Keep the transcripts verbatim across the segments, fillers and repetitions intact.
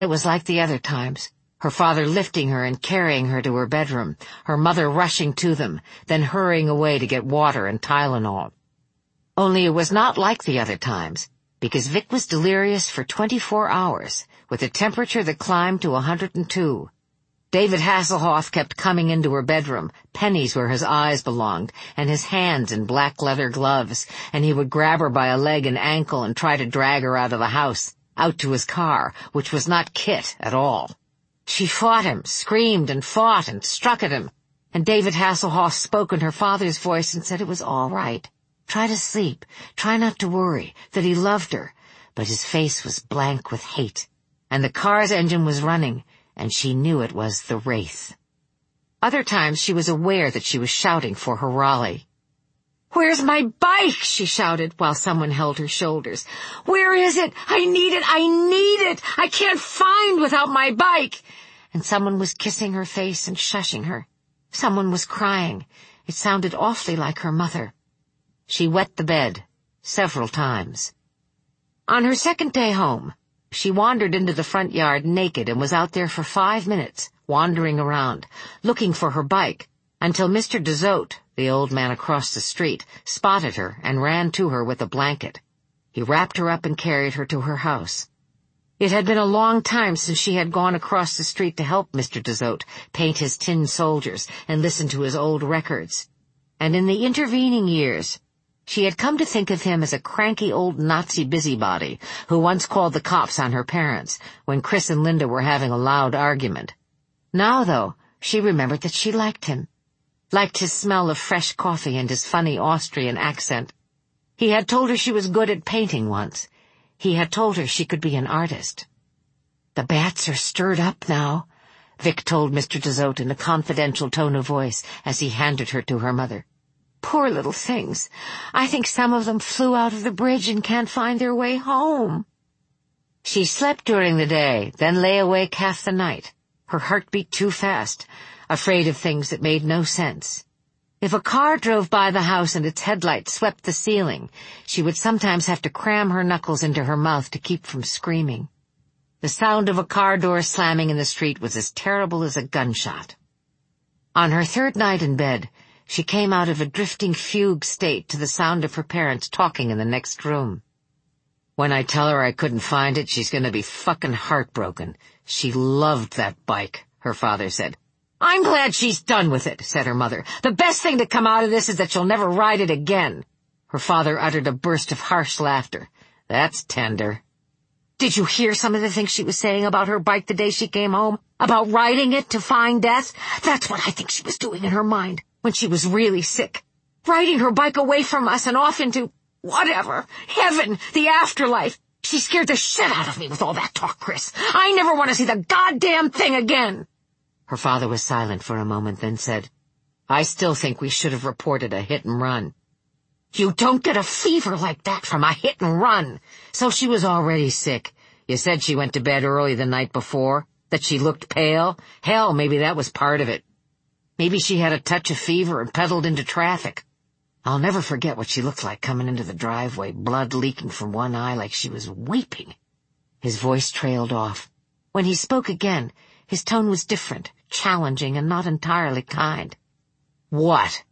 It was like the other times, her father lifting her and carrying her to her bedroom, her mother rushing to them, then hurrying away to get water and Tylenol. Only it was not like the other times, because Vic was delirious for twenty-four hours, with a temperature that climbed to one hundred two. David Hasselhoff kept coming into her bedroom, pennies where his eyes belonged, and his hands in black leather gloves, and he would grab her by a leg and ankle and try to drag her out of the house, out to his car, which was not Kit at all. She fought him, screamed and fought and struck at him, and David Hasselhoff spoke in her father's voice and said it was all right. Try to sleep, try not to worry, that he loved her, but his face was blank with hate, and the car's engine was running, and she knew it was the Wraith. Other times she was aware that she was shouting for her Raleigh. "Where's my bike?" she shouted, while someone held her shoulders. "Where is it? I need it! I need it! I can't find without my bike!" And someone was kissing her face and shushing her. Someone was crying. It sounded awfully like her mother. She wet the bed, several times. On her second day home, she wandered into the front yard naked and was out there for five minutes, wandering around, looking for her bike, until Mister Dezote, the old man across the street, spotted her and ran to her with a blanket. He wrapped her up and carried her to her house. It had been a long time since she had gone across the street to help Mister Dezote paint his tin soldiers and listen to his old records. And in the intervening years, she had come to think of him as a cranky old Nazi busybody who once called the cops on her parents when Chris and Linda were having a loud argument. Now, though, she remembered that she liked him, liked his smell of fresh coffee and his funny Austrian accent. He had told her she was good at painting once. He had told her she could be an artist. "The bats are stirred up now," Vic told Mister Dezote in a confidential tone of voice as he handed her to her mother. "Poor little things. I think some of them flew out of the bridge and can't find their way home." She slept during the day, then lay awake half the night, her heart beat too fast, afraid of things that made no sense. If a car drove by the house and its headlights swept the ceiling, she would sometimes have to cram her knuckles into her mouth to keep from screaming. The sound of a car door slamming in the street was as terrible as a gunshot. On her third night in bed, she came out of a drifting fugue state to the sound of her parents talking in the next room. "When I tell her I couldn't find it, she's going to be fucking heartbroken. She loved that bike," her father said. "I'm glad she's done with it," said her mother. "The best thing to come out of this is that she'll never ride it again." Her father uttered a burst of harsh laughter. "That's tender." "Did you hear some of the things she was saying about her bike the day she came home? About riding it to find death? That's what I think she was doing in her mind when she was really sick. Riding her bike away from us and off into, whatever, heaven, the afterlife. She scared the shit out of me with all that talk, Chris. I never want to see the goddamn thing again." Her father was silent for a moment, then said, "I still think we should have reported a hit and run." "You don't get a fever like that from a hit and run." "So she was already sick. You said she went to bed early the night before, that she looked pale. Hell, maybe that was part of it. Maybe she had a touch of fever and pedaled into traffic. I'll never forget what she looked like coming into the driveway, blood leaking from one eye like she was weeping." His voice trailed off. When he spoke again, his tone was different, challenging, and not entirely kind. "What?"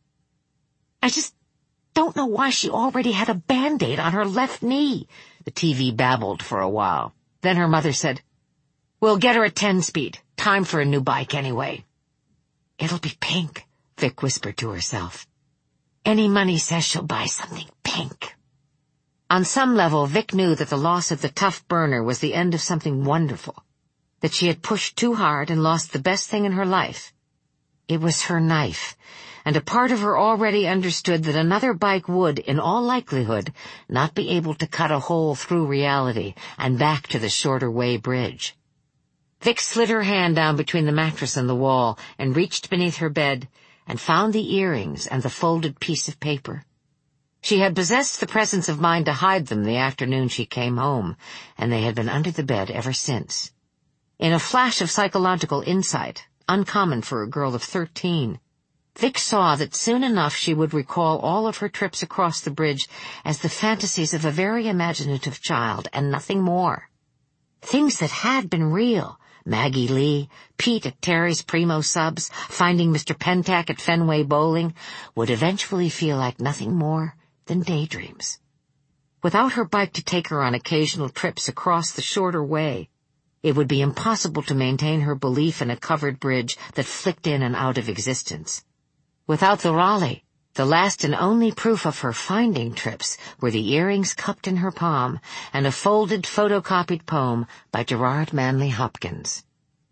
"I just don't know why she already had a Band-Aid on her left knee." The T V babbled for a while. Then her mother said, "We'll get her a ten-speed. Time for a new bike anyway." "It'll be pink," Vic whispered to herself. "Any money says she'll buy something pink." On some level, Vic knew that the loss of the tough burner was the end of something wonderful, that she had pushed too hard and lost the best thing in her life. It was her knife, and a part of her already understood that another bike would, in all likelihood, not be able to cut a hole through reality and back to the shorter way bridge. Vic slid her hand down between the mattress and the wall and reached beneath her bed and found the earrings and the folded piece of paper. She had possessed the presence of mind to hide them the afternoon she came home, and they had been under the bed ever since. In a flash of psychological insight, uncommon for a girl of thirteen, Vic saw that soon enough she would recall all of her trips across the bridge as the fantasies of a very imaginative child and nothing more. Things that had been real. Maggie Lee, Pete at Terry's Primo Subs, finding Mister Pentak at Fenway Bowling, would eventually feel like nothing more than daydreams. Without her bike to take her on occasional trips across the shorter way, it would be impossible to maintain her belief in a covered bridge that flicked in and out of existence. Without the Raleigh, the last and only proof of her finding trips were the earrings cupped in her palm and a folded photocopied poem by Gerard Manley Hopkins.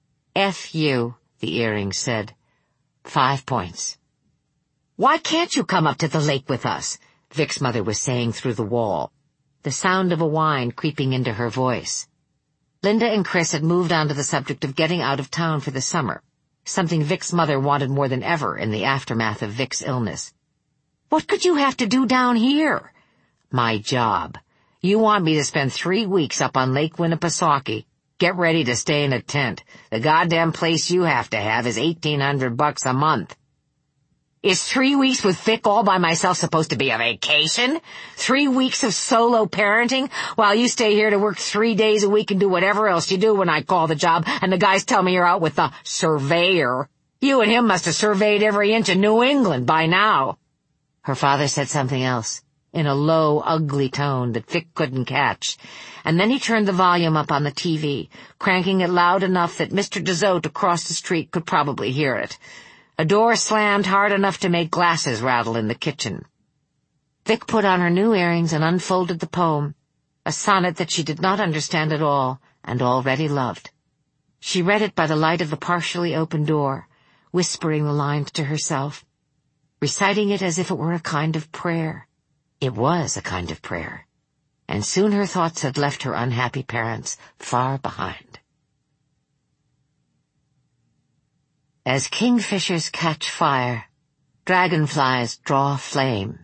F you, the earrings said. Five points. Why can't you come up to the lake with us? Vic's mother was saying through the wall, the sound of a whine creeping into her voice. Linda and Chris had moved on to the subject of getting out of town for the summer, something Vic's mother wanted more than ever in the aftermath of Vic's illness. What could you have to do down here? My job. You want me to spend three weeks up on Lake Winnipesaukee. Get ready to stay in a tent. The goddamn place you have to have is eighteen hundred bucks a month. Is three weeks with Vic all by myself supposed to be a vacation? Three weeks of solo parenting while you stay here to work three days a week and do whatever else you do when I call the job and the guys tell me you're out with the surveyor. You and him must have surveyed every inch of New England by now. Her father said something else, in a low, ugly tone that Vic couldn't catch, and then he turned the volume up on the T V, cranking it loud enough that Mister Dezote across the street could probably hear it. A door slammed hard enough to make glasses rattle in the kitchen. Vic put on her new earrings and unfolded the poem, a sonnet that she did not understand at all and already loved. She read it by the light of the partially open door, whispering the lines to herself, reciting it as if it were a kind of prayer. It was a kind of prayer, and soon her thoughts had left her unhappy parents far behind. As kingfishers catch fire, dragonflies draw flame.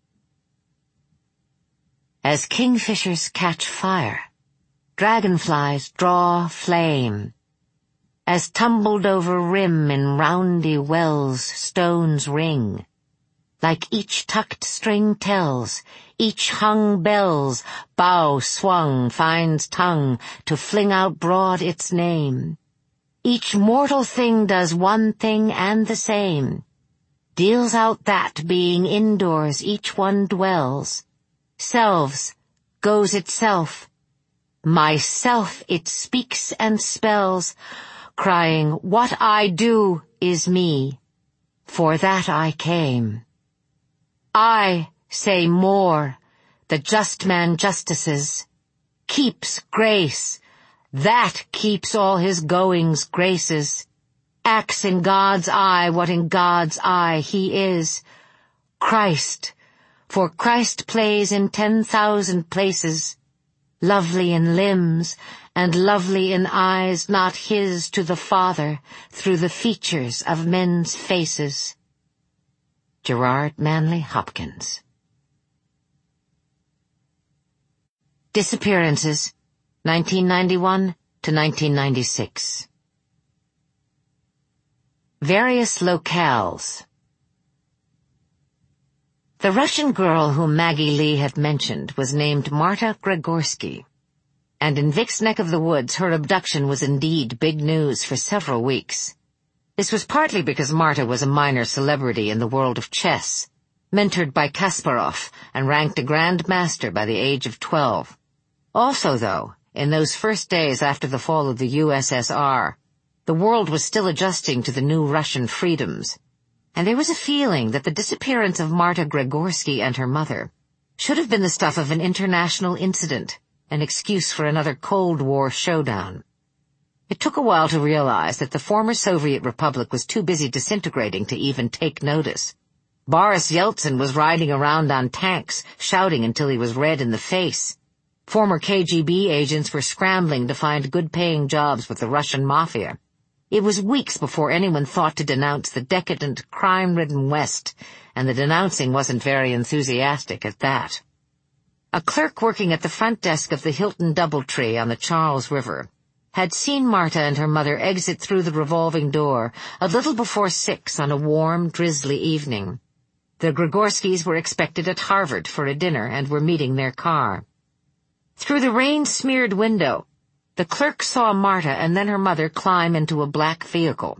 As kingfishers catch fire, dragonflies draw flame. As tumbled over rim in roundy wells stones ring, like each tucked string tells, each hung bell's bow swung finds tongue to fling out broad its name. Each mortal thing does one thing and the same, deals out that being indoors each one dwells, selves, goes itself, myself it speaks and spells, crying, what I do is me, for that I came. I say more, the just man justices, keeps grace, that keeps all his goings graces, acts in God's eye what in God's eye he is, Christ, for Christ plays in ten thousand places, lovely in limbs and lovely in eyes not his to the Father through the features of men's faces. Gerard Manley Hopkins. Disappearances, nineteen ninety-one to nineteen ninety-six. Various locales. The Russian girl whom Maggie Lee had mentioned was named Marta Gregorsky, and in Vic's neck of the woods her abduction was indeed big news for several weeks. This was partly because Marta was a minor celebrity in the world of chess, mentored by Kasparov and ranked a Grand Master by the age of twelve. Also, though, in those first days after the fall of the U S S R, the world was still adjusting to the new Russian freedoms, and there was a feeling that the disappearance of Marta Gregorsky and her mother should have been the stuff of an international incident, an excuse for another Cold War showdown. It took a while to realize that the former Soviet Republic was too busy disintegrating to even take notice. Boris Yeltsin was riding around on tanks, shouting until he was red in the face. Former K G B agents were scrambling to find good-paying jobs with the Russian mafia. It was weeks before anyone thought to denounce the decadent, crime-ridden West, and the denouncing wasn't very enthusiastic at that. A clerk working at the front desk of the Hilton Doubletree on the Charles River had seen Marta and her mother exit through the revolving door a little before six on a warm, drizzly evening. The Gregorskys were expected at Harvard for a dinner and were meeting their car. Through the rain-smeared window, The clerk saw Marta and then her mother climb into a black vehicle.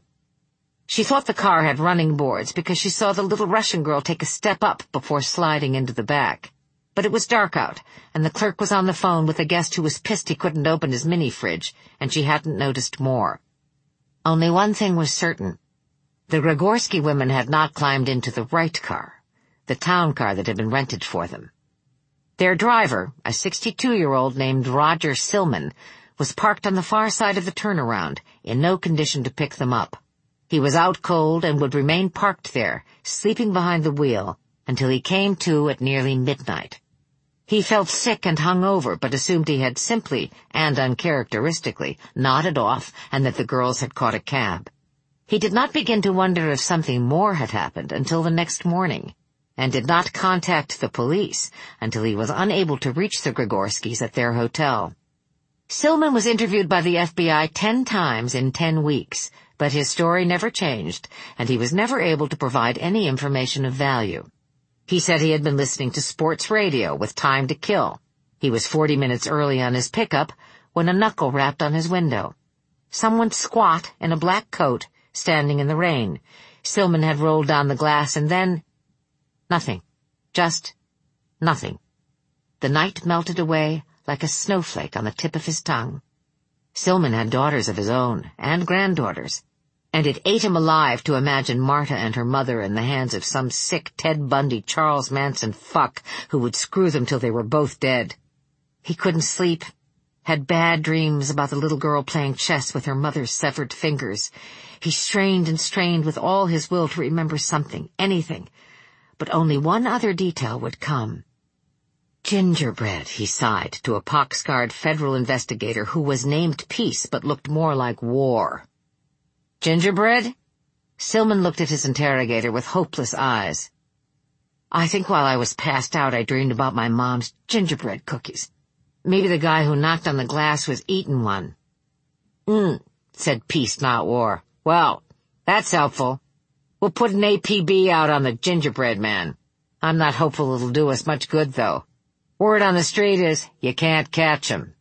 She thought the car had running boards because she saw the little Russian girl take a step up before sliding into the back. But it was dark out, and the clerk was on the phone with a guest who was pissed he couldn't open his mini-fridge, and she hadn't noticed more. Only one thing was certain. The Grigorsky women had not climbed into the right car, the town car that had been rented for them. Their driver, a sixty-two-year-old named Roger Silman, was parked on the far side of the turnaround, in no condition to pick them up. He was out cold and would remain parked there, sleeping behind the wheel, until he came to at nearly midnight. He felt sick and hungover, but assumed he had simply, and uncharacteristically, nodded off and that the girls had caught a cab. He did not begin to wonder if something more had happened until the next morning, and did not contact the police until he was unable to reach the Grigorskys at their hotel. Silman was interviewed by the F B I ten times in ten weeks, but his story never changed, and he was never able to provide any information of value. He said he had been listening to sports radio with Time to Kill. He was forty minutes early on his pickup when a knuckle rapped on his window. Someone squat in a black coat, standing in the rain. Silman had rolled down the glass and then... nothing. Just nothing. The night melted away like a snowflake on the tip of his tongue. Silman had daughters of his own, and granddaughters, and it ate him alive to imagine Marta and her mother in the hands of some sick Ted Bundy, Charles Manson fuck who would screw them till they were both dead. He couldn't sleep, had bad dreams about the little girl playing chess with her mother's severed fingers. He strained and strained with all his will to remember something, anything, but only one other detail would come. Gingerbread, he sighed to a pock-scarred federal investigator who was named Peace but looked more like War. Gingerbread? Silman looked at his interrogator with hopeless eyes. I think while I was passed out I dreamed about my mom's gingerbread cookies. Maybe the guy who knocked on the glass was eating one. Hmm, said Peace, not War. Well, that's helpful. We'll put an A P B out on the gingerbread man. I'm not hopeful it'll do us much good, though. Word on the street is, you can't catch him.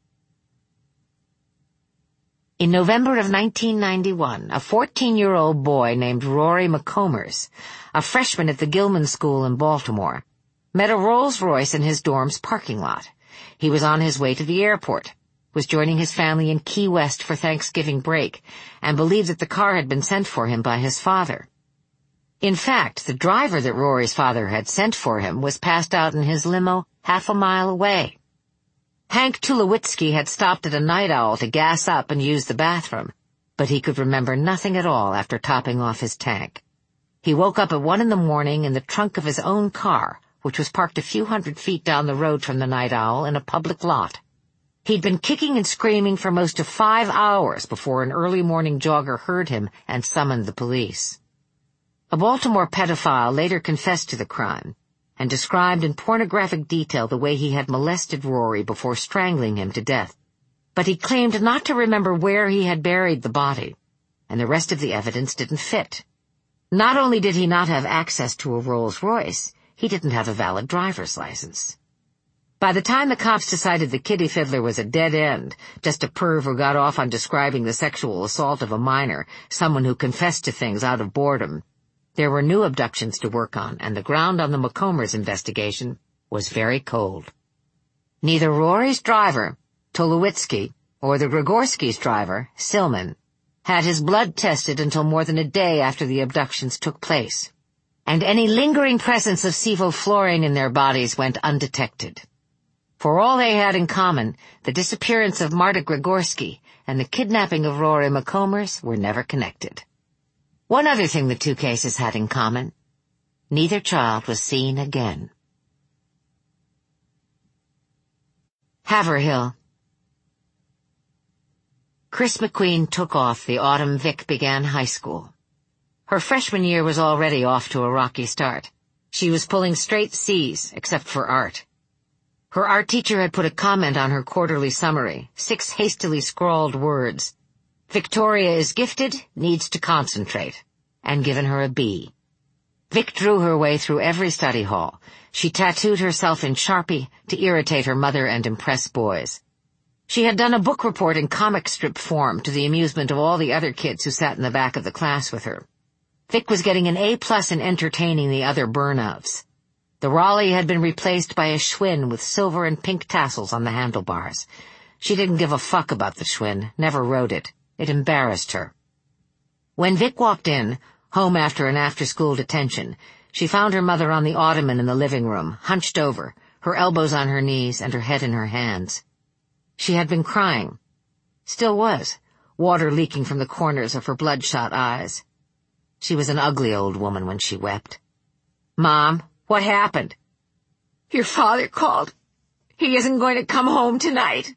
In November of nineteen ninety-one, a fourteen-year-old boy named Rory McCombers, a freshman at the Gilman School in Baltimore, met a Rolls-Royce in his dorm's parking lot. He was on his way to the airport, was joining his family in Key West for Thanksgiving break, and believed that the car had been sent for him by his father. In fact, the driver that Rory's father had sent for him was passed out in his limo half a mile away. Hank Tulowitzki had stopped at a Night Owl to gas up and use the bathroom, but he could remember nothing at all after topping off his tank. He woke up at one in the morning in the trunk of his own car, which was parked a few hundred feet down the road from the Night Owl in a public lot. He'd been kicking and screaming for most of five hours before an early morning jogger heard him and summoned the police. A Baltimore pedophile later confessed to the crime and described in pornographic detail the way he had molested Rory before strangling him to death. But he claimed not to remember where he had buried the body, and the rest of the evidence didn't fit. Not only did he not have access to a Rolls-Royce, he didn't have a valid driver's license. By the time the cops decided the kiddie fiddler was a dead end, just a perv who got off on describing the sexual assault of a minor, someone who confessed to things out of boredom, there were new abductions to work on, and the ground on the McCombers investigation was very cold. Neither Rory's driver, Tulowitzki, or the Grigorskys' driver, Silman, had his blood tested until more than a day after the abductions took place, and any lingering presence of sevoflurane in their bodies went undetected. For all they had in common, the disappearance of Marta Grigorsky and the kidnapping of Rory McCombers were never connected. One other thing the two cases had in common: neither child was seen again. Haverhill. Chris McQueen took off the autumn Vic began high school. Her freshman year was already off to a rocky start. She was pulling straight C's, except for art. Her art teacher had put a comment on her quarterly summary, six hastily scrawled words. Victoria is gifted, needs to concentrate, and given her a B. Vic drew her way through every study hall. She tattooed herself in Sharpie to irritate her mother and impress boys. She had done a book report in comic strip form to the amusement of all the other kids who sat in the back of the class with her. Vic was getting an A plus in entertaining the other burnouts. The Raleigh had been replaced by a Schwinn with silver and pink tassels on the handlebars. She didn't give a fuck about the Schwinn, never rode it. It embarrassed her. When Vic walked in, home after an after-school detention, she found her mother on the ottoman in the living room, hunched over, her elbows on her knees and her head in her hands. She had been crying. Still was, water leaking from the corners of her bloodshot eyes. She was an ugly old woman when she wept. "Mom, what happened?" "Your father called. He isn't going to come home tonight."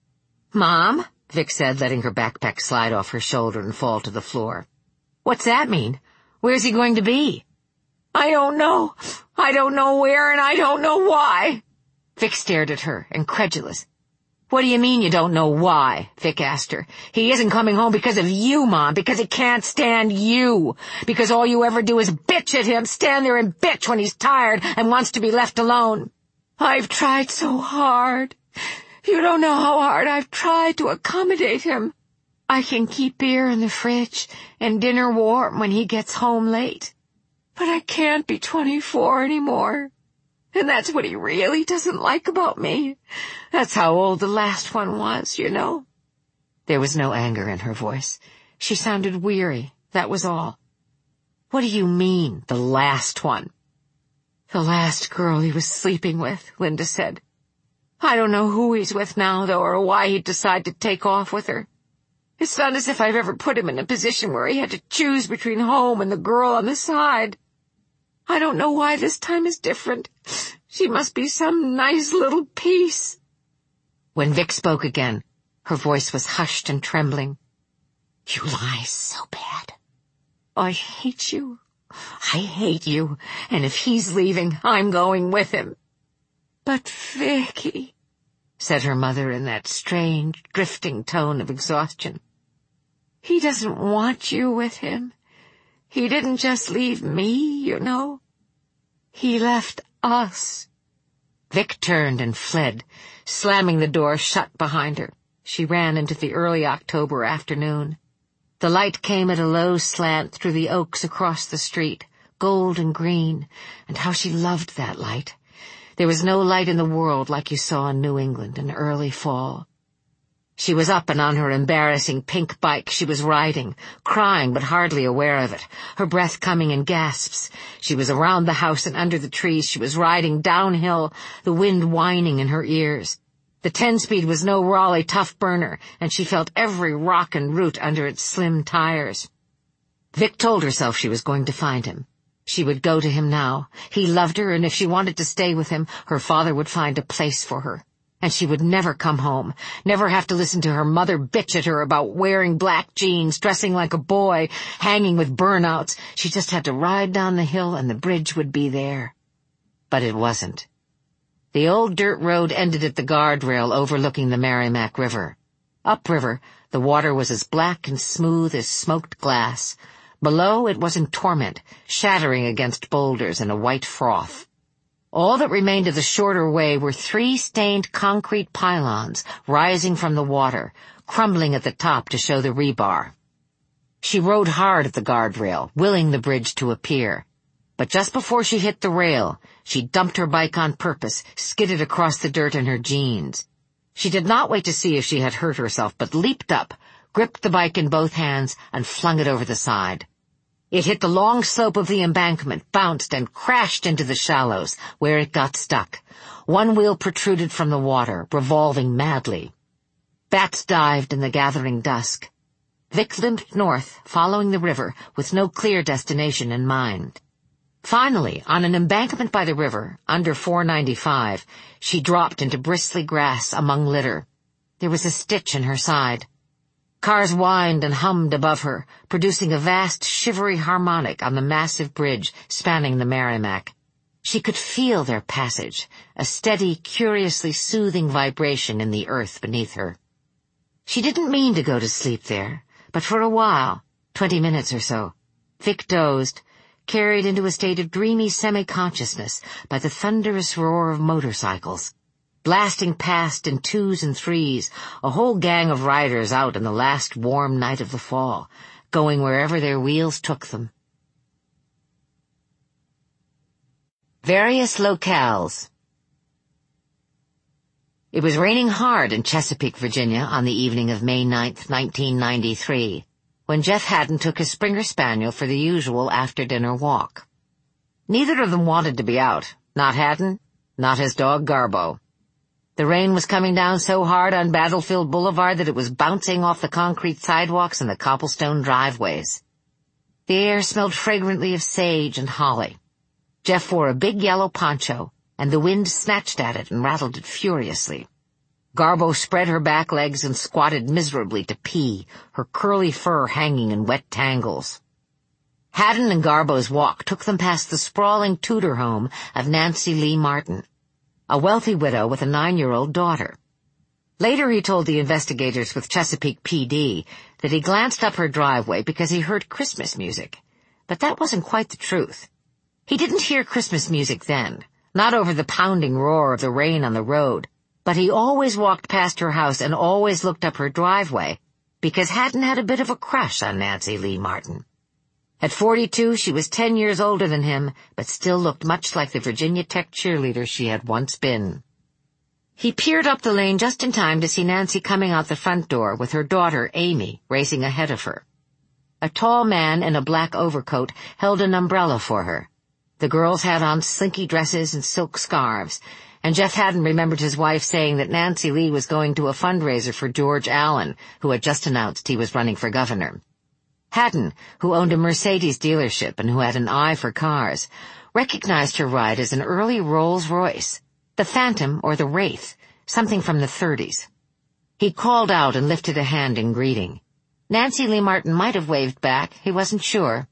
"Mom," Vic said, letting her backpack slide off her shoulder and fall to the floor. "What's that mean? Where's he going to be?" "I don't know. I don't know where, and I don't know why." Vic stared at her, incredulous. "What do you mean you don't know why?" Vic asked her. "He isn't coming home because of you, Mom, because he can't stand you. Because all you ever do is bitch at him, stand there and bitch when he's tired and wants to be left alone." "I've tried so hard. You don't know how hard I've tried to accommodate him. I can keep beer in the fridge and dinner warm when he gets home late. But I can't be twenty-four anymore. And that's what he really doesn't like about me. That's how old the last one was, you know." There was no anger in her voice. She sounded weary, that was all. "What do you mean, the last one?" "The last girl he was sleeping with," Linda said. "I don't know who he's with now, though, or why he'd decide to take off with her. It's not as if I've ever put him in a position where he had to choose between home and the girl on the side. I don't know why this time is different. She must be some nice little piece." When Vic spoke again, her voice was hushed and trembling. "You lie so bad. I hate you. I hate you, and if he's leaving, I'm going with him." "But Vicky," said her mother in that strange, drifting tone of exhaustion. "He doesn't want you with him. He didn't just leave me, you know. He left us." Vic turned and fled, slamming the door shut behind her. She ran into the early October afternoon. The light came at a low slant through the oaks across the street, gold and green, and how she loved that light. There was no light in the world like you saw in New England in early fall. She was up and on her embarrassing pink bike she was riding, crying but hardly aware of it, her breath coming in gasps. She was around the house and under the trees. She was riding downhill, the wind whining in her ears. The ten-speed was no Raleigh tough burner, and she felt every rock and root under its slim tires. Vic told herself she was going to find him. She would go to him now. He loved her, and if she wanted to stay with him, her father would find a place for her. And she would never come home, never have to listen to her mother bitch at her about wearing black jeans, dressing like a boy, hanging with burnouts. She just had to ride down the hill and the bridge would be there. But it wasn't. The old dirt road ended at the guardrail overlooking the Merrimack River. Upriver, the water was as black and smooth as smoked glass. Below, it was in torment, shattering against boulders in a white froth. All that remained of the shorter way were three stained concrete pylons rising from the water, crumbling at the top to show the rebar. She rode hard at the guardrail, willing the bridge to appear. But just before she hit the rail, she dumped her bike on purpose, skidded across the dirt in her jeans. She did not wait to see if she had hurt herself, but leaped up, gripped the bike in both hands, and flung it over the side. It hit the long slope of the embankment, bounced, and crashed into the shallows, where it got stuck. One wheel protruded from the water, revolving madly. Bats dived in the gathering dusk. Vic limped north, following the river, with no clear destination in mind. Finally, on an embankment by the river, under four ninety-five, she dropped into bristly grass among litter. There was a stitch in her side. Cars whined and hummed above her, producing a vast, shivery harmonic on the massive bridge spanning the Merrimack. She could feel their passage, a steady, curiously soothing vibration in the earth beneath her. She didn't mean to go to sleep there, but for a while, twenty minutes or so, Vic dozed, carried into a state of dreamy semi-consciousness by the thunderous roar of motorcycles. blasting past in twos and threes, a whole gang of riders out on the last warm night of the fall, going wherever their wheels took them. Various locales. It was raining hard in Chesapeake, Virginia on the evening of May ninth, nineteen ninety-three, when Jeff Haddon took his Springer Spaniel for the usual after-dinner walk. Neither of them wanted to be out, not Haddon, not his dog Garbo. The rain was coming down so hard on Battlefield Boulevard that it was bouncing off the concrete sidewalks and the cobblestone driveways. The air smelled fragrantly of sage and holly. Jeff wore a big yellow poncho, and the wind snatched at it and rattled it furiously. Garbo spread her back legs and squatted miserably to pee, her curly fur hanging in wet tangles. Haddon and Garbo's walk took them past the sprawling Tudor home of Nancy Lee Martin, a wealthy widow with a nine-year-old daughter. Later he told the investigators with Chesapeake P D that he glanced up her driveway because he heard Christmas music, but that wasn't quite the truth. He didn't hear Christmas music then, not over the pounding roar of the rain on the road, but he always walked past her house and always looked up her driveway because Haddon had a bit of a crush on Nancy Lee Martin. At forty-two, she was ten years older than him, but still looked much like the Virginia Tech cheerleader she had once been. He peered up the lane just in time to see Nancy coming out the front door with her daughter, Amy, racing ahead of her. A tall man in a black overcoat held an umbrella for her. The girls had on slinky dresses and silk scarves, and Jeff Haddon remembered his wife saying that Nancy Lee was going to a fundraiser for George Allen, who had just announced he was running for governor. Haddon, who owned a Mercedes dealership and who had an eye for cars, recognized her ride as an early Rolls-Royce, the Phantom or the Wraith, something from the thirties. He called out and lifted a hand in greeting. Nancy Lee Martin might have waved back, he wasn't sure.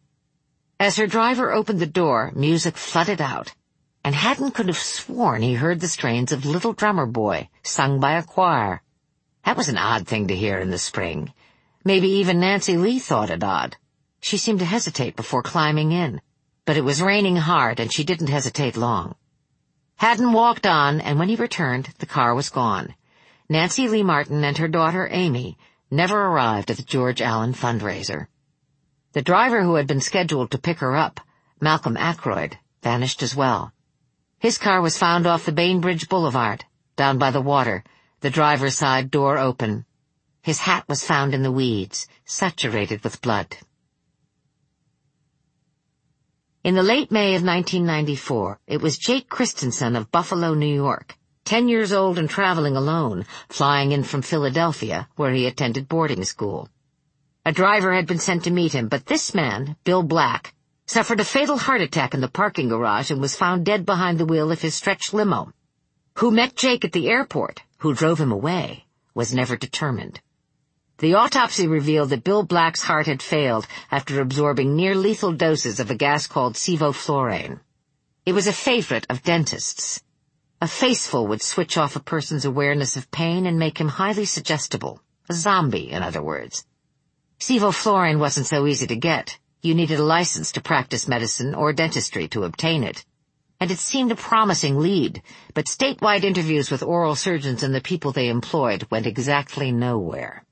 As her driver opened the door, music flooded out, and Haddon could have sworn he heard the strains of Little Drummer Boy, sung by a choir. That was an odd thing to hear in the spring. Maybe even Nancy Lee thought it odd. She seemed to hesitate before climbing in, but it was raining hard and she didn't hesitate long. Haddon walked on, and when he returned, the car was gone. Nancy Lee Martin and her daughter, Amy, never arrived at the George Allen fundraiser. The driver who had been scheduled to pick her up, Malcolm Ackroyd, vanished as well. His car was found off the Bainbridge Boulevard, down by the water, the driver's side door open. His hat was found in the weeds, saturated with blood. In the late May of nineteen ninety-four, it was Jake Christensen of Buffalo, New York, ten years old and traveling alone, flying in from Philadelphia, where he attended boarding school. A driver had been sent to meet him, but this man, Bill Black, suffered a fatal heart attack in the parking garage and was found dead behind the wheel of his stretch limo. Who met Jake at the airport, who drove him away, was never determined. The autopsy revealed that Bill Black's heart had failed after absorbing near-lethal doses of a gas called sevoflurane. It was a favorite of dentists. A faceful would switch off a person's awareness of pain and make him highly suggestible. A zombie, in other words. Sevoflurane wasn't so easy to get. You needed a license to practice medicine or dentistry to obtain it. And it seemed a promising lead, but statewide interviews with oral surgeons and the people they employed went exactly nowhere.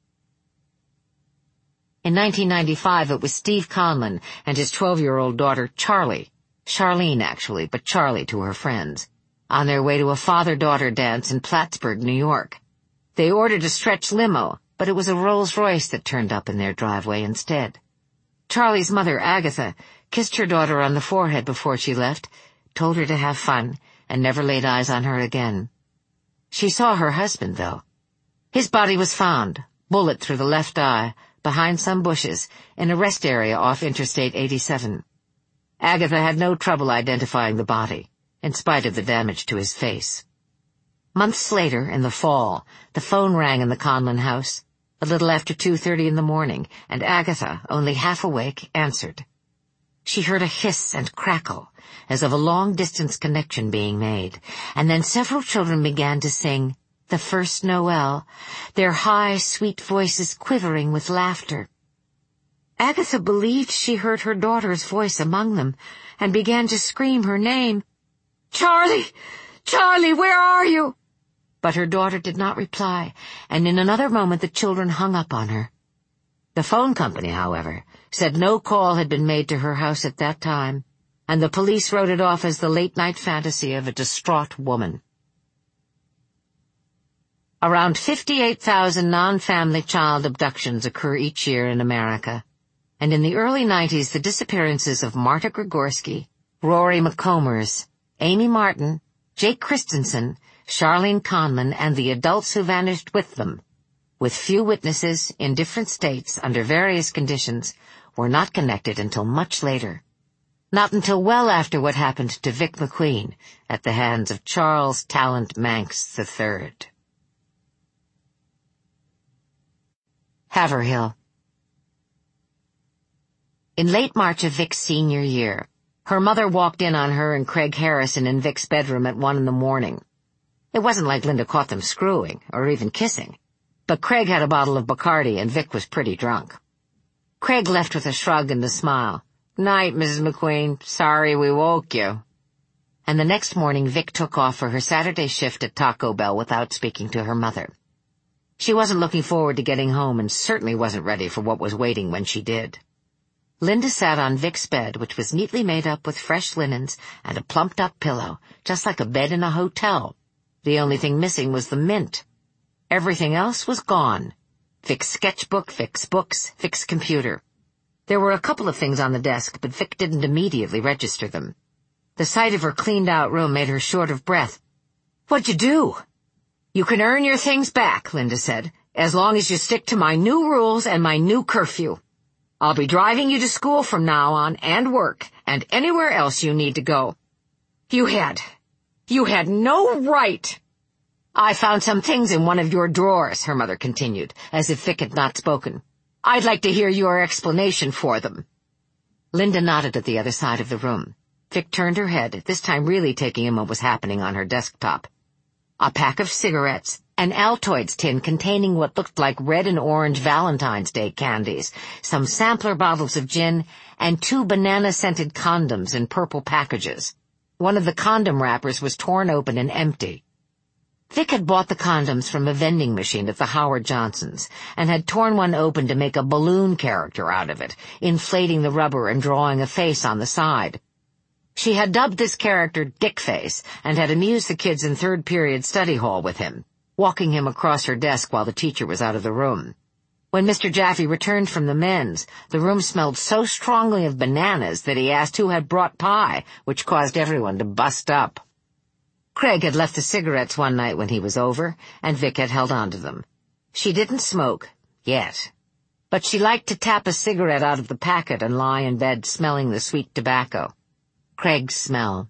In nineteen ninety-five, it was Steve Conlon and his twelve-year-old daughter, Charlie, Charlene actually, but Charlie to her friends, on their way to a father-daughter dance in Plattsburgh, New York. They ordered a stretch limo, but it was a Rolls-Royce that turned up in their driveway instead. Charlie's mother, Agatha, kissed her daughter on the forehead before she left, told her to have fun, and never laid eyes on her again. She saw her husband, though. His body was found, bullet through the left eye, behind some bushes, in a rest area off Interstate eighty-seven. Agatha had no trouble identifying the body, in spite of the damage to his face. Months later, in the fall, the phone rang in the Conlon house, a little after two thirty in the morning, and Agatha, only half awake, answered. She heard a hiss and crackle, as of a long-distance connection being made, and then several children began to sing The First Noel, their high, sweet voices quivering with laughter. Agatha believed she heard her daughter's voice among them, and began to scream her name. "Charlie! Charlie, where are you?" But her daughter did not reply, and in another moment the children hung up on her. The phone company, however, said no call had been made to her house at that time, and the police wrote it off as the late-night fantasy of a distraught woman. Around fifty-eight thousand non-family child abductions occur each year in America, and in the early nineties the disappearances of Marta Grigorsky, Rory McCombers, Amy Martin, Jake Christensen, Charlene Conlon, and the adults who vanished with them, with few witnesses in different states under various conditions, were not connected until much later. Not until well after what happened to Vic McQueen at the hands of Charles Talent Manx the third. Haverhill. In late March of Vic's senior year, her mother walked in on her and Craig Harrison in Vic's bedroom at one in the morning. It wasn't like Linda caught them screwing, or even kissing. But Craig had a bottle of Bacardi and Vic was pretty drunk. Craig left with a shrug and a smile. "Night, Missus McQueen. Sorry we woke you." And the next morning Vic took off for her Saturday shift at Taco Bell without speaking to her mother. She wasn't looking forward to getting home and certainly wasn't ready for what was waiting when she did. Linda sat on Vic's bed, which was neatly made up with fresh linens and a plumped-up pillow, just like a bed in a hotel. The only thing missing was the mint. Everything else was gone. Vic's sketchbook, Vic's books, Vic's computer. There were a couple of things on the desk, but Vic didn't immediately register them. The sight of her cleaned-out room made her short of breath. "What'd you do?" "You can earn your things back," Linda said, "as long as you stick to my new rules and my new curfew. I'll be driving you to school from now on, and work, and anywhere else you need to go. You had... you had no right." "I found some things in one of your drawers," her mother continued, as if Vic had not spoken. "I'd like to hear your explanation for them." Linda nodded at the other side of the room. Vic turned her head, this time really taking in what was happening on her desktop. A pack of cigarettes, an Altoids tin containing what looked like red and orange Valentine's Day candies, some sampler bottles of gin, and two banana-scented condoms in purple packages. One of the condom wrappers was torn open and empty. Vic had bought the condoms from a vending machine at the Howard Johnsons, and had torn one open to make a balloon character out of it, inflating the rubber and drawing a face on the side. She had dubbed this character Dickface, and had amused the kids in third period study hall with him, walking him across her desk while the teacher was out of the room. When Mister Jaffe returned from the men's, the room smelled so strongly of bananas that he asked who had brought pie, which caused everyone to bust up. Craig had left the cigarettes one night when he was over, and Vic had held on to them. She didn't smoke, yet, but she liked to tap a cigarette out of the packet and lie in bed smelling the sweet tobacco. Craig's smell.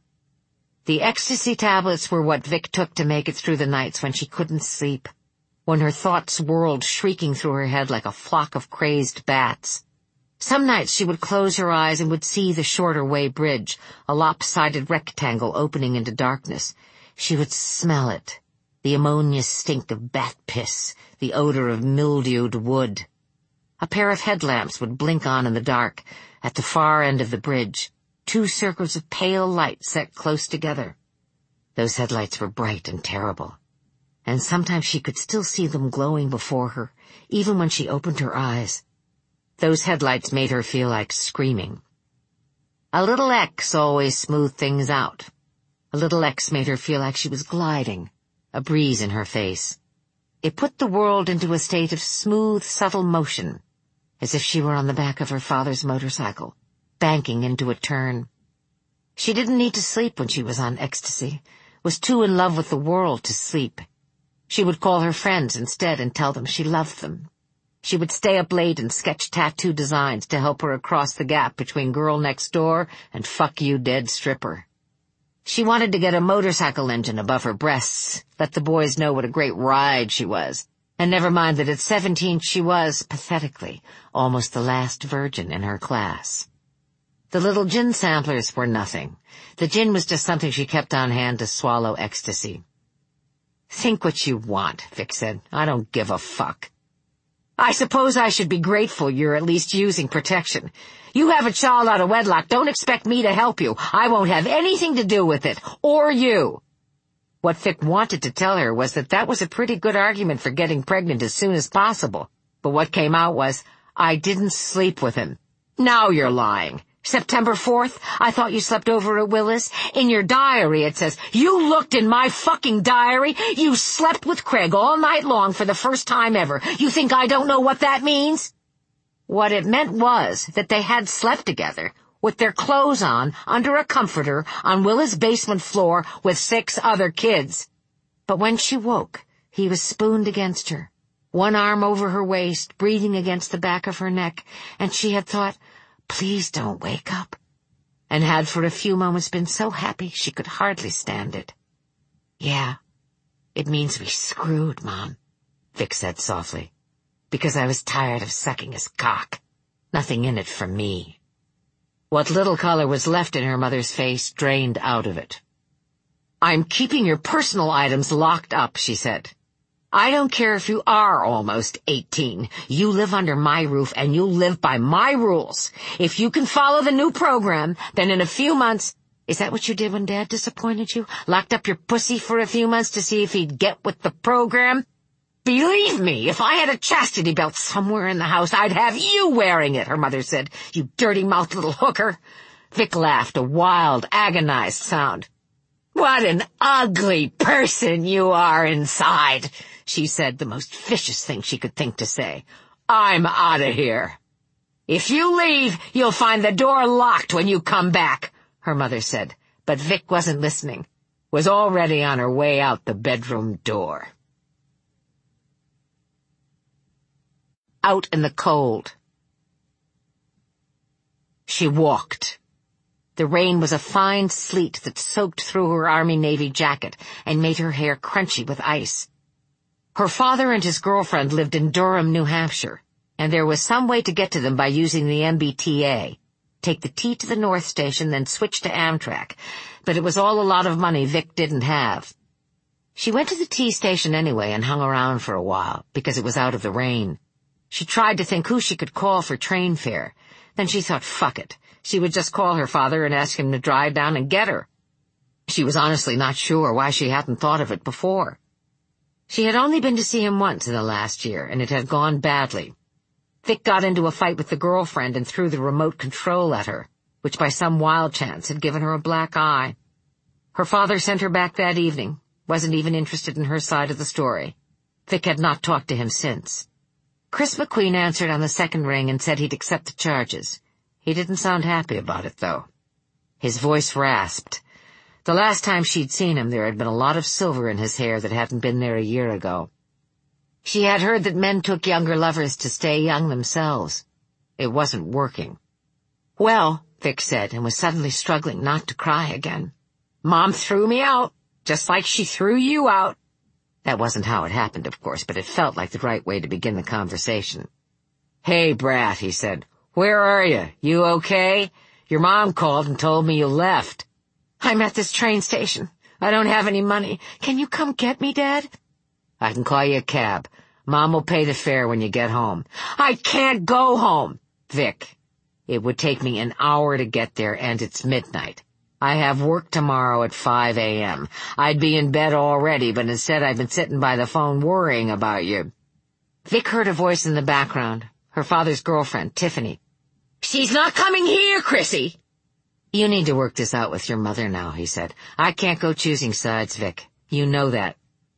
The ecstasy tablets were what Vic took to make it through the nights when she couldn't sleep, when her thoughts whirled shrieking through her head like a flock of crazed bats. Some nights she would close her eyes and would see the Shorter Way Bridge, a lopsided rectangle opening into darkness. She would smell it, the ammonia stink of bat piss, the odor of mildewed wood. A pair of headlamps would blink on in the dark, at the far end of the bridge, two circles of pale light set close together. Those headlights were bright and terrible, and sometimes she could still see them glowing before her, even when she opened her eyes. Those headlights made her feel like screaming. A little X always smoothed things out. A little X made her feel like she was gliding, a breeze in her face. It put the world into a state of smooth, subtle motion, as if she were on the back of her father's motorcycle, banking into a turn. She didn't need to sleep when she was on ecstasy, was too in love with the world to sleep. She would call her friends instead and tell them she loved them. She would stay up late and sketch tattoo designs to help her across the gap between Girl Next Door and Fuck You Dead Stripper. She wanted to get a motorcycle engine above her breasts, let the boys know what a great ride she was, and never mind that at seventeen she was, pathetically, almost the last virgin in her class. The little gin samplers were nothing. The gin was just something she kept on hand to swallow ecstasy. "Think what you want," Vic said. "I don't give a fuck." "I suppose I should be grateful you're at least using protection. You have a child out of wedlock. Don't expect me to help you. I won't have anything to do with it. Or you." What Vic wanted to tell her was that that was a pretty good argument for getting pregnant as soon as possible. But what came out was, I didn't sleep with him. Now you're lying. September fourth? I thought you slept over at Willis. In your diary it says, you looked in my fucking diary. You slept with Craig all night long for the first time ever. You think I don't know what that means? What it meant was that they had slept together, with their clothes on, under a comforter, on Willis' basement floor with six other kids. But when she woke, he was spooned against her, one arm over her waist, breathing against the back of her neck, and she had thought, please don't wake up, and had for a few moments been so happy she could hardly stand it. Yeah, it means we screwed, Mom, Vic said softly, because I was tired of sucking his cock. Nothing in it for me. What little color was left in her mother's face drained out of it. I'm keeping your personal items locked up, she said. I don't care if you are almost eighteen. You live under my roof and you live by my rules. If you can follow the new program, then in a few months... Is that what you did when Dad disappointed you? Locked up your pussy for a few months to see if he'd get with the program? Believe me, if I had a chastity belt somewhere in the house, I'd have you wearing it, her mother said. You dirty-mouthed little hooker. Vic laughed, a wild, agonized sound. What an ugly person you are inside, she said, the most vicious thing she could think to say. I'm out of here. If you leave, you'll find the door locked when you come back, her mother said. But Vic wasn't listening, was already on her way out the bedroom door. Out in the cold. She walked. The rain was a fine sleet that soaked through her Army-Navy jacket and made her hair crunchy with ice. Her father and his girlfriend lived in Durham, New Hampshire, and there was some way to get to them by using the M B T A. Take the T to the North Station, then switch to Amtrak. But it was all a lot of money Vic didn't have. She went to the T station anyway and hung around for a while, because it was out of the rain. She tried to think who she could call for train fare. Then she thought, fuck it. She would just call her father and ask him to drive down and get her. She was honestly not sure why she hadn't thought of it before. She had only been to see him once in the last year, and it had gone badly. Vic got into a fight with the girlfriend and threw the remote control at her, which by some wild chance had given her a black eye. Her father sent her back that evening, wasn't even interested in her side of the story. Vic had not talked to him since. Chris McQueen answered on the second ring and said he'd accept the charges. He didn't sound happy about it, though. His voice rasped. The last time she'd seen him, there had been a lot of silver in his hair that hadn't been there a year ago. She had heard that men took younger lovers to stay young themselves. It wasn't working. Well, Vic said, and was suddenly struggling not to cry again. Mom threw me out, just like she threw you out. That wasn't how it happened, of course, but it felt like the right way to begin the conversation. Hey, brat, he said. Where are you? You okay? Your mom called and told me you left. I'm at this train station. I don't have any money. Can you come get me, Dad? I can call you a cab. Mom will pay the fare when you get home. I can't go home, Vic. It would take me an hour to get there, and it's midnight. I have work tomorrow at five a.m. I'd be in bed already, but instead I've been sitting by the phone worrying about you. Vic heard a voice in the background, her father's girlfriend, Tiffany. She's not coming here, Chrissy. You need to work this out with your mother now, he said. I can't go choosing sides, Vic. You know that.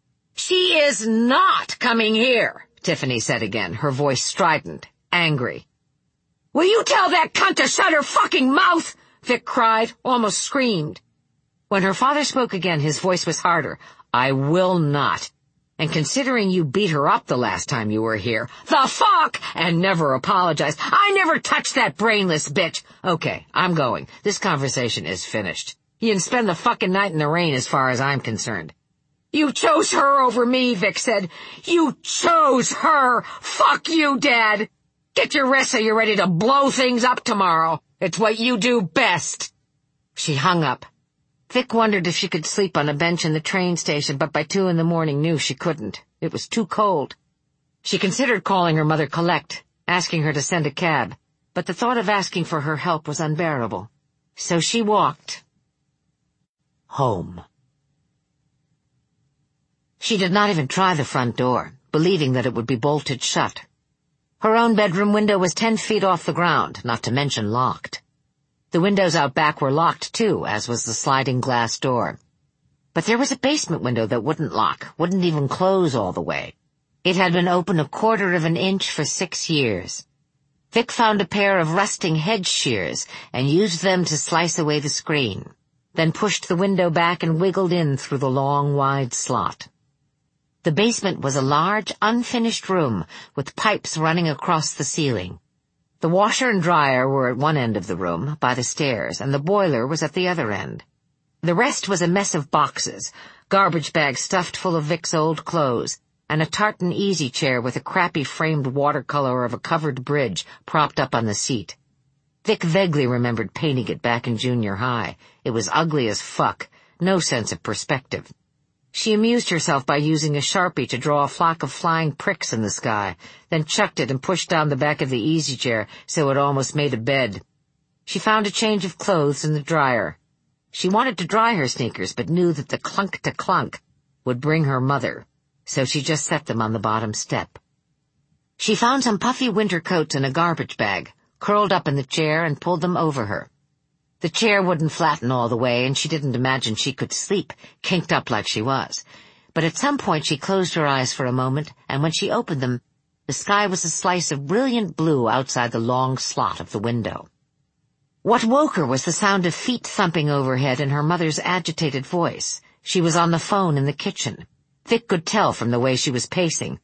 She is not coming here, Tiffany said again, her voice strident, angry. Will you tell that cunt to shut her fucking mouth? Vic cried, almost screamed. When her father spoke again, his voice was harder. I will not. And considering you beat her up the last time you were here, the fuck, and never apologized. I never touched that brainless bitch. Okay, I'm going. This conversation is finished. You can spend the fucking night in the rain as far as I'm concerned. You chose her over me, Vic said. You chose her. Fuck you, Dad. Get your rest so you're ready to blow things up tomorrow. It's what you do best. She hung up. Vic wondered if she could sleep on a bench in the train station, but by two in the morning knew she couldn't. It was too cold. She considered calling her mother Colette, asking her to send a cab, but the thought of asking for her help was unbearable. So she walked home. She did not even try the front door, believing that it would be bolted shut. Her own bedroom window was ten feet off the ground, not to mention locked. The windows out back were locked, too, as was the sliding glass door. But there was a basement window that wouldn't lock, wouldn't even close all the way. It had been open a quarter of an inch for six years. Vic found a pair of rusting hedge shears and used them to slice away the screen, then pushed the window back and wiggled in through the long, wide slot. The basement was a large, unfinished room with pipes running across the ceiling. The washer and dryer were at one end of the room, by the stairs, and the boiler was at the other end. The rest was a mess of boxes, garbage bags stuffed full of Vic's old clothes, and a tartan easy chair with a crappy framed watercolor of a covered bridge propped up on the seat. Vic vaguely remembered painting it back in junior high. It was ugly as fuck, no sense of perspective. She amused herself by using a Sharpie to draw a flock of flying pricks in the sky, then chucked it and pushed down the back of the easy chair so it almost made a bed. She found a change of clothes in the dryer. She wanted to dry her sneakers, but knew that the clunk-to-clunk would bring her mother, so she just set them on the bottom step. She found some puffy winter coats in a garbage bag, curled up in the chair, and pulled them over her. The chair wouldn't flatten all the way, and she didn't imagine she could sleep, kinked up like she was. But at some point she closed her eyes for a moment, and when she opened them, the sky was a slice of brilliant blue outside the long slot of the window. What woke her was the sound of feet thumping overhead and her mother's agitated voice. She was on the phone in the kitchen. Vic could tell from the way she was pacing.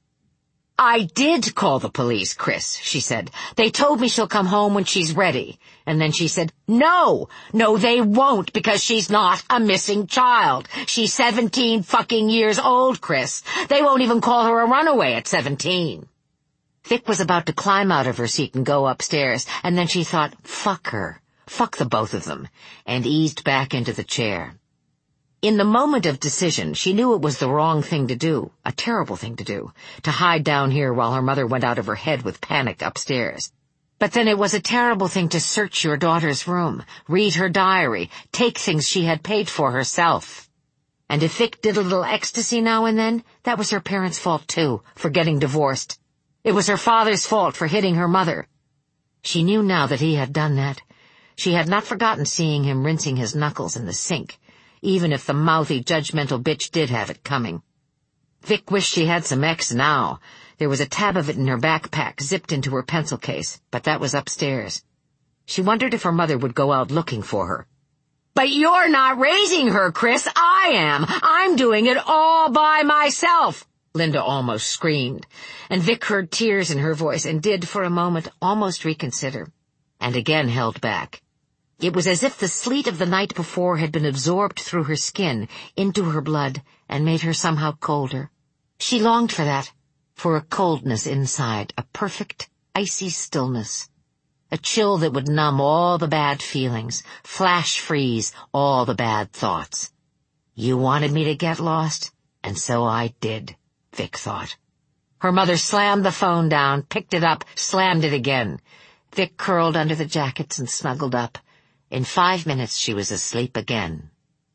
"I did call the police, Chris," she said. "They told me she'll come home when she's ready." And then she said, "No, no, they won't, because she's not a missing child. She's seventeen fucking years old, Chris. They won't even call her a runaway at seventeen. Vic was about to climb out of her seat and go upstairs, and then she thought, fuck her, fuck the both of them, and eased back into the chair. In the moment of decision, she knew it was the wrong thing to do, a terrible thing to do, to hide down here while her mother went out of her head with panic upstairs. But then it was a terrible thing to search your daughter's room, read her diary, take things she had paid for herself. And if Vic did a little ecstasy now and then, that was her parents' fault too, for getting divorced. It was her father's fault for hitting her mother. She knew now that he had done that. She had not forgotten seeing him rinsing his knuckles in the sink, even if the mouthy, judgmental bitch did have it coming. Vic wished she had some X now. There was a tab of it in her backpack, zipped into her pencil case, but that was upstairs. She wondered if her mother would go out looking for her. "But you're not raising her, Chris. I am. I'm doing it all by myself," Linda almost screamed, and Vic heard tears in her voice and did, for a moment, almost reconsider, and again held back. It was as if the sleet of the night before had been absorbed through her skin, into her blood, and made her somehow colder. She longed for that, for a coldness inside, a perfect, icy stillness. A chill that would numb all the bad feelings, flash freeze all the bad thoughts. You wanted me to get lost, and so I did, Vic thought. Her mother slammed the phone down, picked it up, slammed it again. Vic curled under the jackets and snuggled up. In five minutes she was asleep again.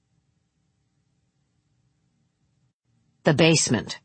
The basement.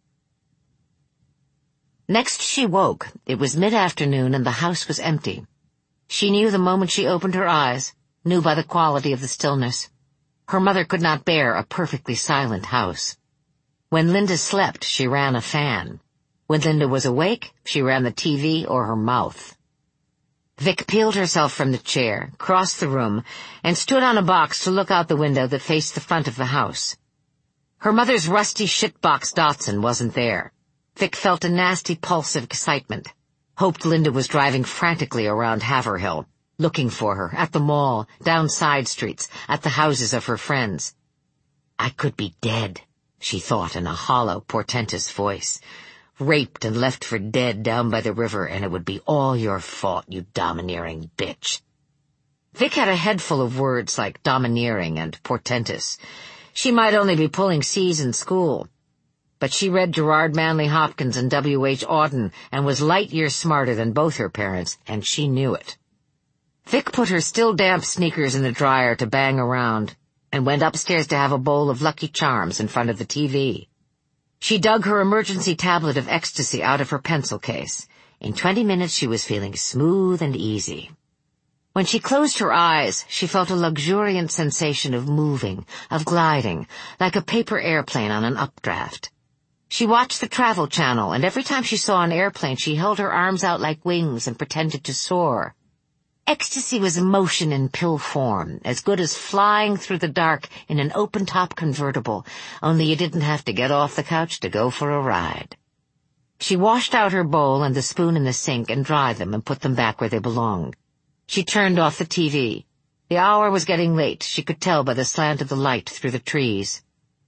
Next she woke. It was mid-afternoon and the house was empty. She knew the moment she opened her eyes, knew by the quality of the stillness. Her mother could not bear a perfectly silent house. When Linda slept, she ran a fan. When Linda was awake, she ran the T V or her mouth. Vic peeled herself from the chair, crossed the room, and stood on a box to look out the window that faced the front of the house. Her mother's rusty shitbox Datsun wasn't there. Vic felt a nasty pulse of excitement. Hoped Linda was driving frantically around Haverhill, looking for her, at the mall, down side streets, at the houses of her friends. I could be dead, she thought in a hollow, portentous voice. Raped and left for dead down by the river, and it would be all your fault, you domineering bitch. Vic had a head full of words like domineering and portentous. She might only be pulling C's in school, but she read Gerard Manley Hopkins and W H Auden and was light years smarter than both her parents, and she knew it. Vic put her still damp sneakers in the dryer to bang around and went upstairs to have a bowl of Lucky Charms in front of the T V. She dug her emergency tablet of ecstasy out of her pencil case. In twenty minutes she was feeling smooth and easy. When she closed her eyes, she felt a luxuriant sensation of moving, of gliding, like a paper airplane on an updraft. She watched the Travel Channel, and every time she saw an airplane, she held her arms out like wings and pretended to soar. Ecstasy was motion in pill form, as good as flying through the dark in an open-top convertible, only you didn't have to get off the couch to go for a ride. She washed out her bowl and the spoon in the sink and dried them and put them back where they belonged. She turned off the T V. The hour was getting late, she could tell by the slant of the light through the trees.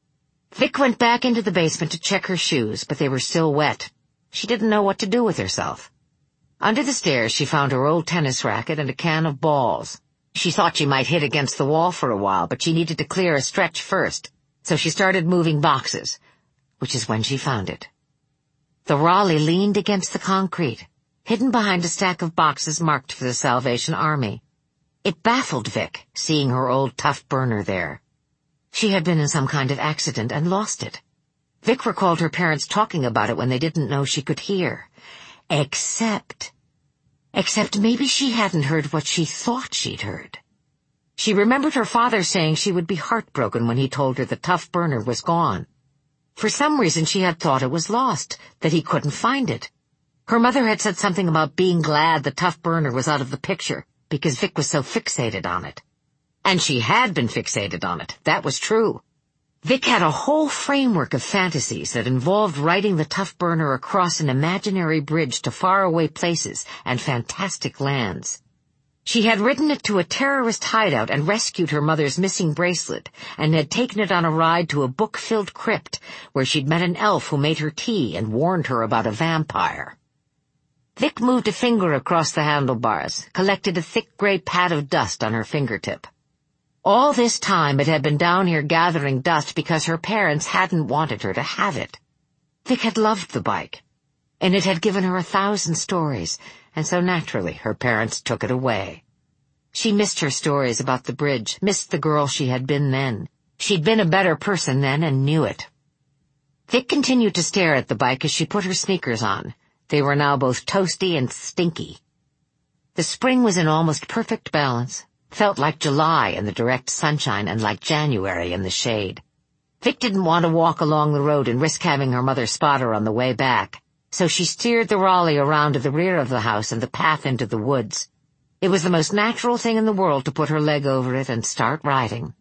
Vic went back into the basement to check her shoes, but they were still wet. She didn't know what to do with herself. Under the stairs she found her old tennis racket and a can of balls. She thought she might hit against the wall for a while, but she needed to clear a stretch first, so she started moving boxes, which is when she found it. The Raleigh leaned against the concrete, hidden behind a stack of boxes marked for the Salvation Army. It baffled Vic, seeing her old tough burner there. She had been in some kind of accident and lost it. Vic recalled her parents talking about it when they didn't know she could hear. Except... Except maybe she hadn't heard what she thought she'd heard. She remembered her father saying she would be heartbroken when he told her the tough burner was gone. For some reason she had thought it was lost, that he couldn't find it. Her mother had said something about being glad the tough burner was out of the picture because Vic was so fixated on it. And she had been fixated on it. That was true. Vic had a whole framework of fantasies that involved riding the tough burner across an imaginary bridge to faraway places and fantastic lands. She had ridden it to a terrorist hideout and rescued her mother's missing bracelet, and had taken it on a ride to a book-filled crypt where she'd met an elf who made her tea and warned her about a vampire. Vic moved a finger across the handlebars, collected a thick gray pad of dust on her fingertip. All this time it had been down here gathering dust because her parents hadn't wanted her to have it. Vic had loved the bike, and it had given her a thousand stories, and so naturally her parents took it away. She missed her stories about the bridge, missed the girl she had been then. She'd been a better person then and knew it. Vic continued to stare at the bike as she put her sneakers on. They were now both toasty and stinky. The spring was in almost perfect balance, felt like July in the direct sunshine and like January in the shade. Vic didn't want to walk along the road and risk having her mother spot her on the way back, so she steered the Raleigh around to the rear of the house and the path into the woods. It was the most natural thing in the world to put her leg over it and start riding.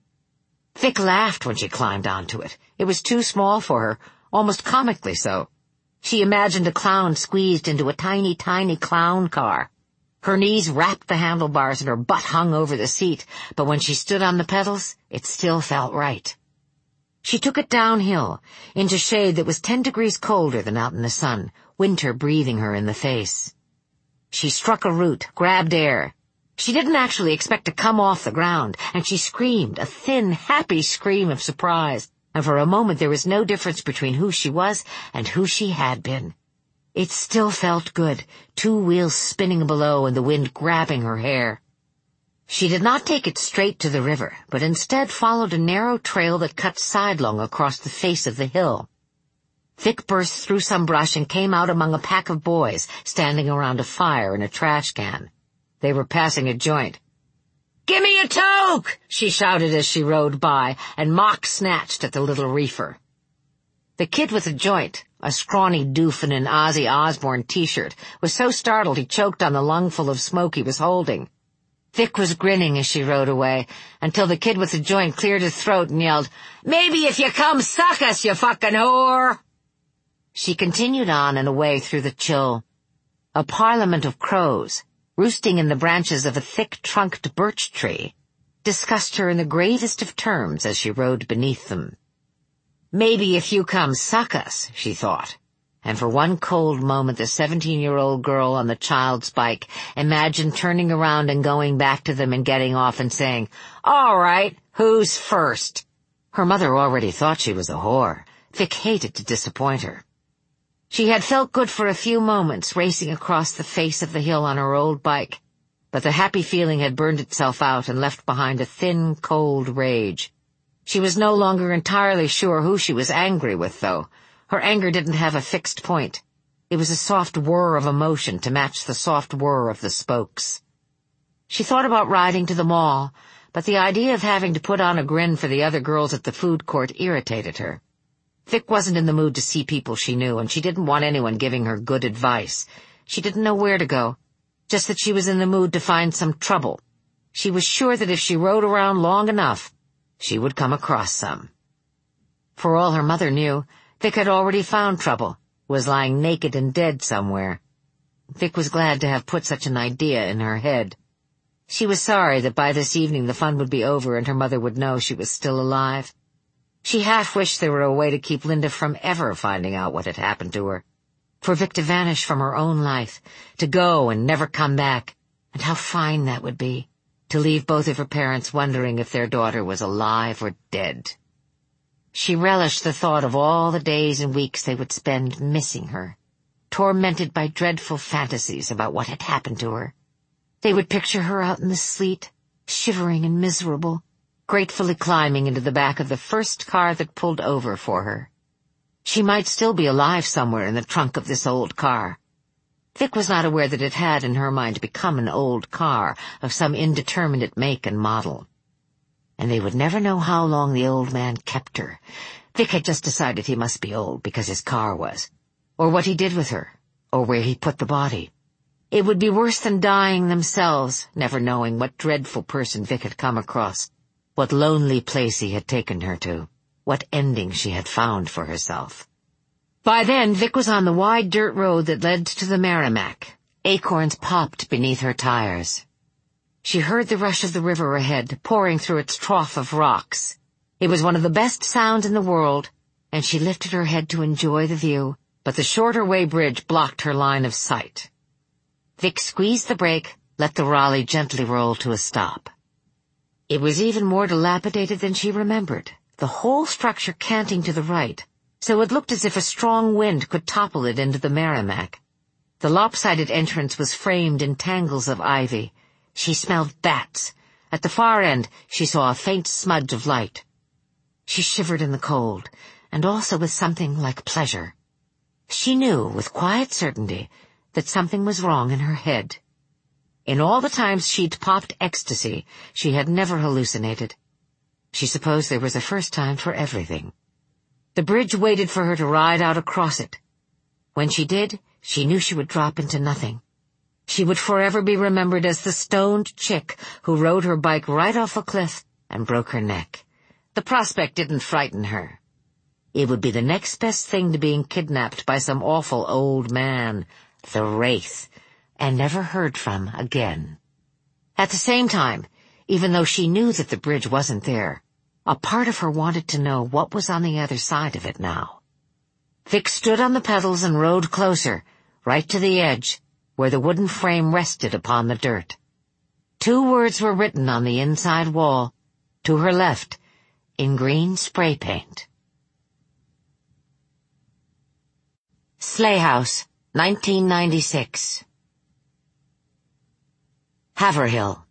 Vic laughed when she climbed onto it. It was too small for her, almost comically so. She imagined a clown squeezed into a tiny, tiny clown car. Her knees wrapped the handlebars and her butt hung over the seat, but when she stood on the pedals, it still felt right. She took it downhill, into shade that was ten degrees colder than out in the sun, winter breathing her in the face. She struck a root, grabbed air. She didn't actually expect to come off the ground, and she screamed, a thin, happy scream of surprise, and for a moment there was no difference between who she was and who she had been. It still felt good, two wheels spinning below and the wind grabbing her hair. She did not take it straight to the river, but instead followed a narrow trail that cut sidelong across the face of the hill. Vic burst through some brush and came out among a pack of boys standing around a fire and a trash can. They were passing a joint. "Give me a toke!" she shouted as she rode by, and mock snatched at the little reefer. The kid with the joint, a scrawny doof in an Ozzy Osbourne t-shirt, was so startled he choked on the lungful of smoke he was holding. Vic was grinning as she rode away, until the kid with the joint cleared his throat and yelled, "Maybe if you come suck us, you fucking whore!" She continued on and away through the chill. A parliament of crows, roosting in the branches of a thick-trunked birch tree, discussed her in the gravest of terms as she rode beneath them. "Maybe if you come suck us," she thought, and for one cold moment the seventeen-year-old girl on the child's bike imagined turning around and going back to them and getting off and saying, "All right, who's first?" Her mother already thought she was a whore. Vic hated to disappoint her. She had felt good for a few moments racing across the face of the hill on her old bike, but the happy feeling had burned itself out and left behind a thin, cold rage. She was no longer entirely sure who she was angry with, though. Her anger didn't have a fixed point. It was a soft whir of emotion to match the soft whir of the spokes. She thought about riding to the mall, but the idea of having to put on a grin for the other girls at the food court irritated her. Vic wasn't in the mood to see people she knew, and she didn't want anyone giving her good advice. She didn't know where to go, just that she was in the mood to find some trouble. She was sure that if she rode around long enough, she would come across some. For all her mother knew, Vic had already found trouble, was lying naked and dead somewhere. Vic was glad to have put such an idea in her head. She was sorry that by this evening the fun would be over and her mother would know she was still alive. She half wished there were a way to keep Linda from ever finding out what had happened to her. For Vic to vanish from her own life, to go and never come back, and how fine that would be, to leave both of her parents wondering if their daughter was alive or dead. She relished the thought of all the days and weeks they would spend missing her, tormented by dreadful fantasies about what had happened to her. They would picture her out in the sleet, shivering and miserable, gratefully climbing into the back of the first car that pulled over for her. She might still be alive somewhere in the trunk of this old car. Vic was not aware that it had, in her mind, become an old car of some indeterminate make and model. And they would never know how long the old man kept her. Vic had just decided he must be old because his car was, or what he did with her, or where he put the body. It would be worse than dying themselves, never knowing what dreadful person Vic had come across, what lonely place he had taken her to, what ending she had found for herself. By then, Vic was on the wide dirt road that led to the Merrimack. Acorns popped beneath her tires. She heard the rush of the river ahead, pouring through its trough of rocks. It was one of the best sounds in the world, and she lifted her head to enjoy the view, but the shorter-way bridge blocked her line of sight. Vic squeezed the brake, let the Raleigh gently roll to a stop. It was even more dilapidated than she remembered, the whole structure canting to the right, so it looked as if a strong wind could topple it into the Merrimack. The lopsided entrance was framed in tangles of ivy. She smelled bats. At the far end, she saw a faint smudge of light. She shivered in the cold, and also with something like pleasure. She knew, with quiet certainty, that something was wrong in her head. In all the times she'd popped ecstasy, she had never hallucinated. She supposed there was a first time for everything. The bridge waited for her to ride out across it. When she did, she knew she would drop into nothing. She would forever be remembered as the stoned chick who rode her bike right off a cliff and broke her neck. The prospect didn't frighten her. It would be the next best thing to being kidnapped by some awful old man, the Wraith, and never heard from again. At the same time, even though she knew that the bridge wasn't there, a part of her wanted to know what was on the other side of it now. Vic stood on the pedals and rode closer, right to the edge, where the wooden frame rested upon the dirt. Two words were written on the inside wall, to her left, in green spray paint. Sleigh House, nineteen ninety-six. Haverhill.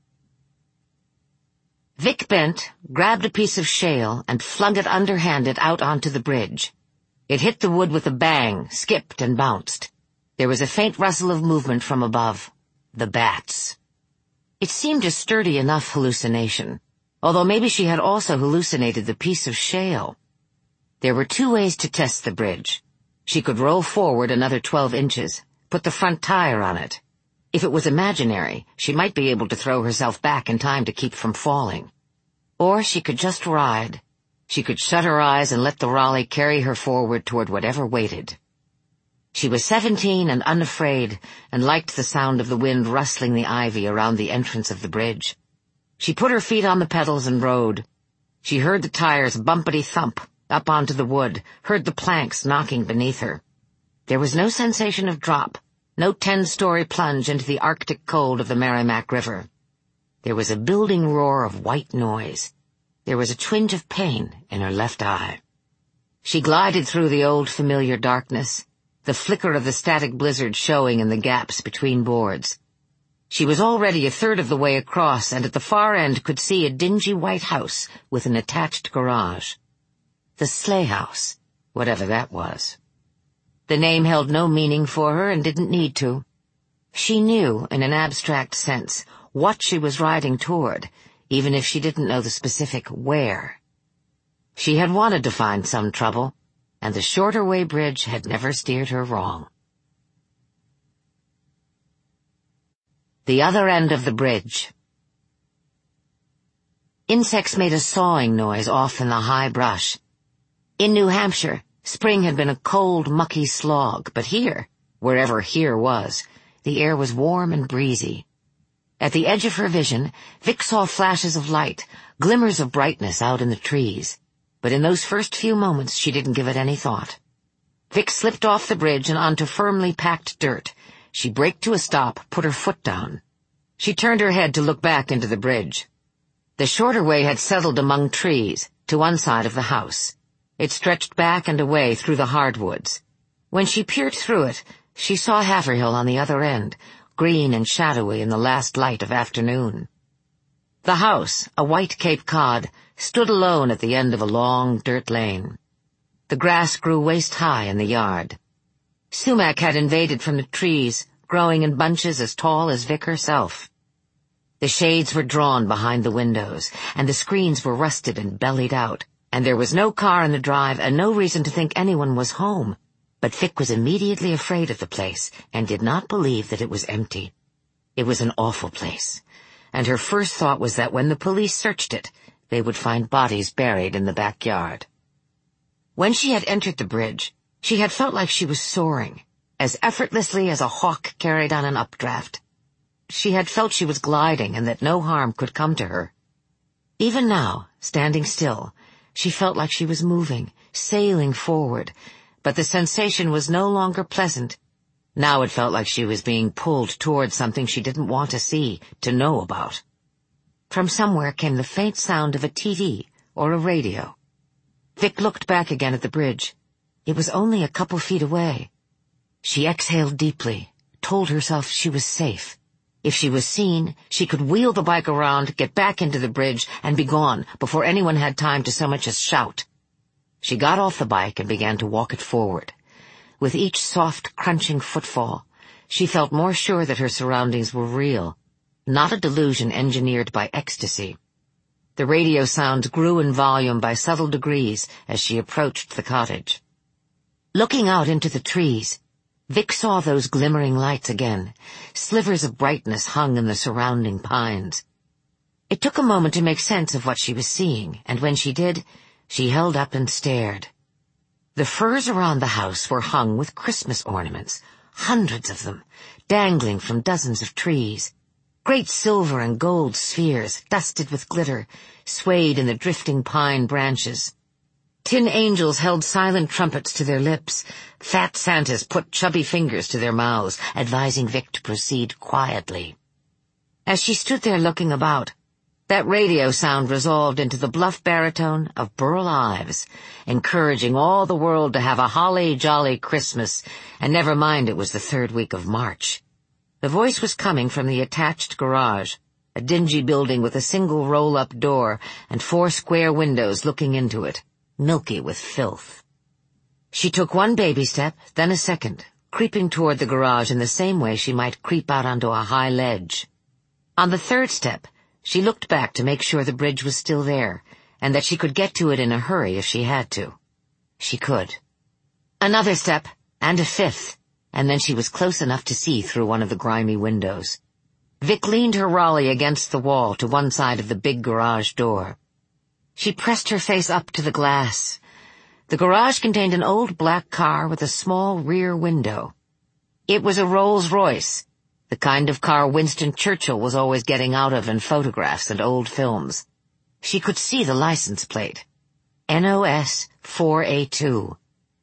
Vic bent, grabbed a piece of shale, and flung it underhanded out onto the bridge. It hit the wood with a bang, skipped and bounced. There was a faint rustle of movement from above. The bats. It seemed a sturdy enough hallucination, although maybe she had also hallucinated the piece of shale. There were two ways to test the bridge. She could roll forward another twelve inches, put the front tire on it. If it was imaginary, she might be able to throw herself back in time to keep from falling. Or she could just ride. She could shut her eyes and let the Raleigh carry her forward toward whatever waited. She was seventeen and unafraid, and liked the sound of the wind rustling the ivy around the entrance of the bridge. She put her feet on the pedals and rode. She heard the tires bumpity thump up onto the wood, heard the planks knocking beneath her. There was no sensation of drop, no ten-story plunge into the Arctic cold of the Merrimack River. There was a building roar of white noise. There was a twinge of pain in her left eye. She glided through the old familiar darkness, the flicker of the static blizzard showing in the gaps between boards. She was already a third of the way across, and at the far end could see a dingy white house with an attached garage. The sleigh house, whatever that was. The name held no meaning for her and didn't need to. She knew, in an abstract sense, what she was riding toward, even if she didn't know the specific where. She had wanted to find some trouble, and the Shorter Way Bridge had never steered her wrong. The other end of the bridge. Insects made a sawing noise off in the high brush. In New Hampshire, spring had been a cold, mucky slog, but here, wherever here was, the air was warm and breezy. At the edge of her vision, Vic saw flashes of light, glimmers of brightness out in the trees, but in those first few moments she didn't give it any thought. Vic slipped off the bridge and onto firmly packed dirt. She braked to a stop, put her foot down. She turned her head to look back into the bridge. The Shorter Way had settled among trees, to one side of the house. It stretched back and away through the hardwoods. When she peered through it, she saw Haverhill on the other end, green and shadowy in the last light of afternoon. The house, a white Cape Cod, stood alone at the end of a long dirt lane. The grass grew waist-high in the yard. Sumac had invaded from the trees, growing in bunches as tall as Vic herself. The shades were drawn behind the windows, and the screens were rusted and bellied out, and there was no car in the drive and no reason to think anyone was home. But Vic was immediately afraid of the place and did not believe that it was empty. It was an awful place, and her first thought was that when the police searched it, they would find bodies buried in the backyard. When she had entered the bridge, she had felt like she was soaring, as effortlessly as a hawk carried on an updraft. She had felt she was gliding and that no harm could come to her. Even now, standing still, she felt like she was moving, sailing forward, but the sensation was no longer pleasant. Now it felt like she was being pulled toward something she didn't want to see, to know about. From somewhere came the faint sound of a T V or a radio. Vic looked back again at the bridge. It was only a couple feet away. She exhaled deeply, told herself she was safe. If she was seen, she could wheel the bike around, get back into the bridge, and be gone before anyone had time to so much as shout. She got off the bike and began to walk it forward. With each soft, crunching footfall, she felt more sure that her surroundings were real, not a delusion engineered by ecstasy. The radio sounds grew in volume by subtle degrees as she approached the cottage. Looking out into the trees, Vic saw those glimmering lights again. Slivers of brightness hung in the surrounding pines. It took a moment to make sense of what she was seeing, and when she did, she held up and stared. The firs around the house were hung with Christmas ornaments, hundreds of them, dangling from dozens of trees. Great silver and gold spheres, dusted with glitter, swayed in the drifting pine branches. Tin angels held silent trumpets to their lips. Fat Santas put chubby fingers to their mouths, advising Vic to proceed quietly. As she stood there looking about, that radio sound resolved into the bluff baritone of Burl Ives, encouraging all the world to have a holly jolly Christmas, and never mind it was the third week of March. The voice was coming from the attached garage, a dingy building with a single roll-up door and four square windows looking into it, milky with filth. She took one baby step, then a second, creeping toward the garage in the same way she might creep out onto a high ledge. On the third step, she looked back to make sure the bridge was still there, and that she could get to it in a hurry if she had to. She could. Another step, and a fifth, and then she was close enough to see through one of the grimy windows. Vic leaned her Raleigh against the wall to one side of the big garage door. She pressed her face up to the glass. The garage contained an old black car with a small rear window. It was a Rolls-Royce, the kind of car Winston Churchill was always getting out of in photographs and old films. She could see the license plate. N O S four A two.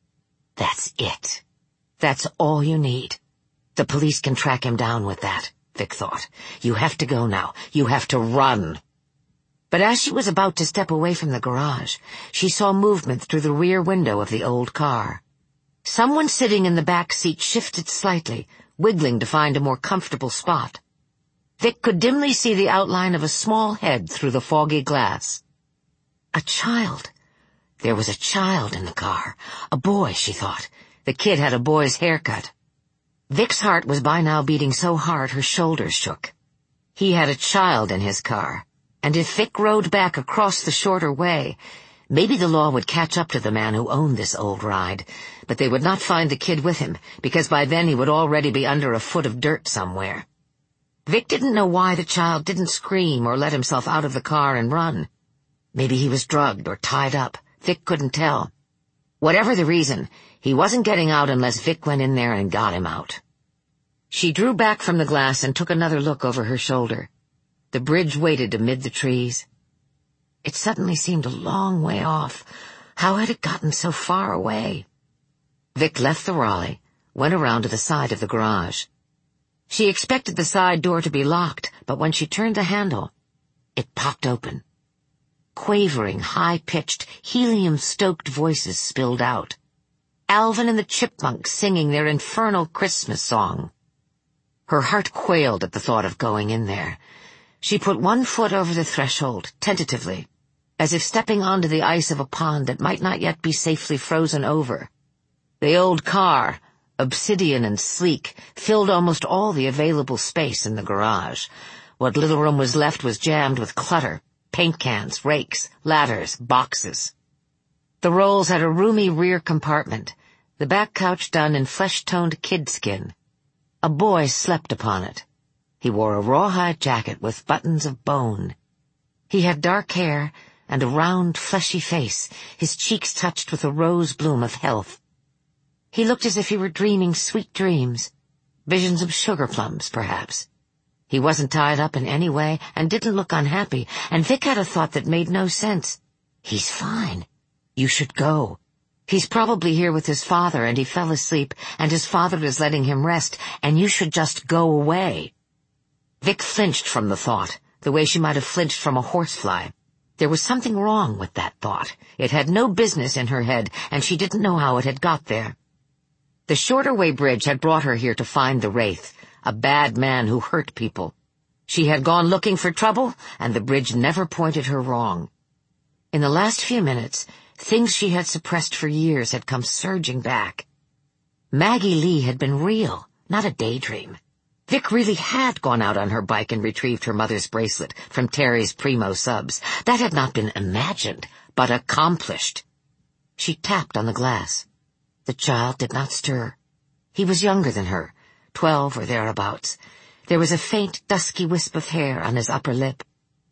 That's it. That's all you need. The police can track him down with that, Vic thought. You have to go now. You have to run. But as she was about to step away from the garage, she saw movement through the rear window of the old car. Someone sitting in the back seat shifted slightly, wiggling to find a more comfortable spot. Vic could dimly see the outline of a small head through the foggy glass. A child. There was a child in the car. A boy, she thought. The kid had a boy's haircut. Vic's heart was by now beating so hard her shoulders shook. He had a child in his car, and if Vic rode back across the shorter way, maybe the law would catch up to the man who owned this old ride, but they would not find the kid with him, because by then he would already be under a foot of dirt somewhere. Vic didn't know why the child didn't scream or let himself out of the car and run. Maybe he was drugged or tied up. Vic couldn't tell. Whatever the reason, he wasn't getting out unless Vic went in there and got him out. She drew back from the glass and took another look over her shoulder. The bridge waited amid the trees. It suddenly seemed a long way off. How had it gotten so far away? Vic left the Raleigh, went around to the side of the garage. She expected the side door to be locked, but when she turned the handle, it popped open. Quavering, high-pitched, helium-stoked voices spilled out. Alvin and the Chipmunks singing their infernal Christmas song. Her heart quailed at the thought of going in there. She put one foot over the threshold, tentatively, as if stepping onto the ice of a pond that might not yet be safely frozen over. The old car, obsidian and sleek, filled almost all the available space in the garage. What little room was left was jammed with clutter, paint cans, rakes, ladders, boxes. The Rolls had a roomy rear compartment, the back couch done in flesh-toned kid skin. A boy slept upon it. He wore a rawhide jacket with buttons of bone. He had dark hair and a round, fleshy face, his cheeks touched with a rose bloom of health. He looked as if he were dreaming sweet dreams, visions of sugar plums, perhaps. He wasn't tied up in any way and didn't look unhappy, and Vic had a thought that made no sense. He's fine. You should go. He's probably here with his father, and he fell asleep, and his father is letting him rest, and you should just go away. Vic flinched from the thought, the way she might have flinched from a horsefly. There was something wrong with that thought. It had no business in her head, and she didn't know how it had got there. The shorter-way bridge had brought her here to find the Wraith, a bad man who hurt people. She had gone looking for trouble, and the bridge never pointed her wrong. In the last few minutes, things she had suppressed for years had come surging back. Maggie Lee had been real, not a daydream. Vic really had gone out on her bike and retrieved her mother's bracelet from Terry's Primo subs. That had not been imagined, but accomplished. She tapped on the glass. The child did not stir. He was younger than her, twelve or thereabouts. There was a faint, dusky wisp of hair on his upper lip.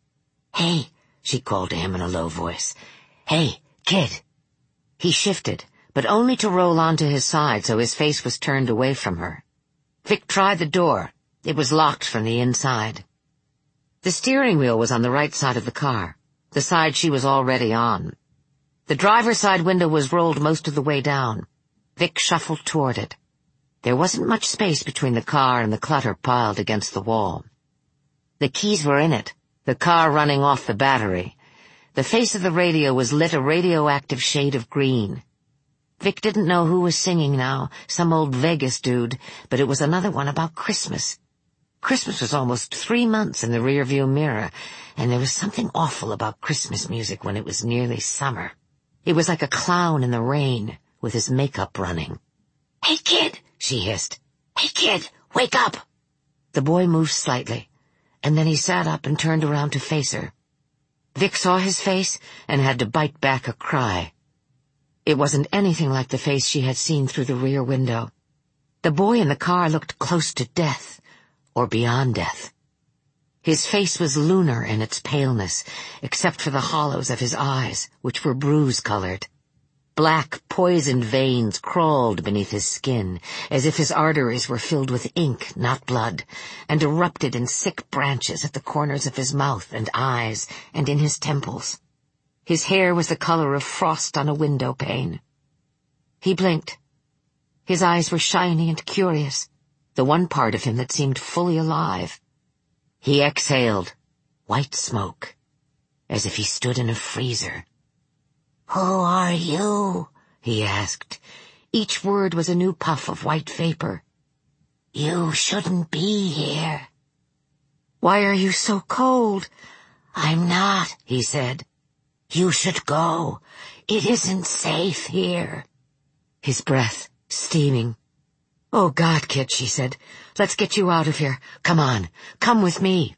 "Hey," she called to him in a low voice. "Hey, kid." He shifted, but only to roll onto his side so his face was turned away from her. Vic tried the door. It was locked from the inside. The steering wheel was on the right side of the car, the side she was already on. The driver's side window was rolled most of the way down. Vic shuffled toward it. There wasn't much space between the car and the clutter piled against the wall. The keys were in it, the car running off the battery. The face of the radio was lit a radioactive shade of green. Vic didn't know who was singing now, some old Vegas dude, but it was another one about Christmas. Christmas was almost three months in the rearview mirror, and there was something awful about Christmas music when it was nearly summer. It was like a clown in the rain, with his makeup running. "Hey, kid," she hissed. "Hey, kid, wake up!" The boy moved slightly, and then he sat up and turned around to face her. Vic saw his face and had to bite back a cry. It wasn't anything like the face she had seen through the rear window. The boy in the car looked close to death, or beyond death. His face was lunar in its paleness, except for the hollows of his eyes, which were bruise-colored. Black, poisoned veins crawled beneath his skin, as if his arteries were filled with ink, not blood, and erupted in sick branches at the corners of his mouth and eyes and in his temples. His hair was the color of frost on a window pane. He blinked. His eyes were shiny and curious, the one part of him that seemed fully alive. He exhaled, white smoke, as if he stood in a freezer. "Who are you?" he asked. Each word was a new puff of white vapor. "You shouldn't be here." "Why are you so cold?" "I'm not," he said. You should go. It isn't safe here. His breath steaming. Oh, God, Kit, she said. Let's get you out of here. Come on. Come with me.